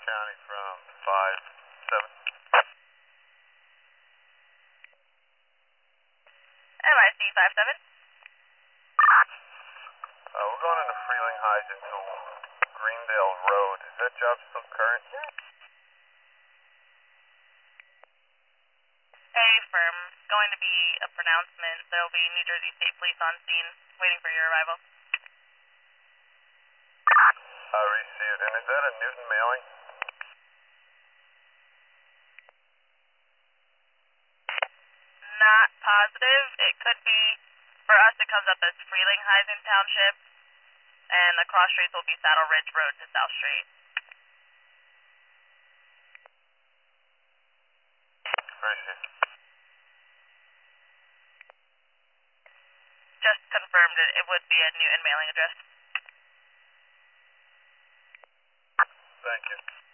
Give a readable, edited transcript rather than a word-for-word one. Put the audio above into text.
County from 5-7. MIC 5-7. We're going into Freeling Heights into Greendale Road. Is that job still current? Hey, firm. Going to be a pronouncement. There will be New Jersey State Police on scene, waiting for your arrival. Received. And is that a Newton mailing? Not positive. It could be. For us, it comes up as Freeling Heights Township, and the cross streets will be Saddle Ridge Road to South Street. Received. Just confirmed it would be a Newton mailing address. Thank you.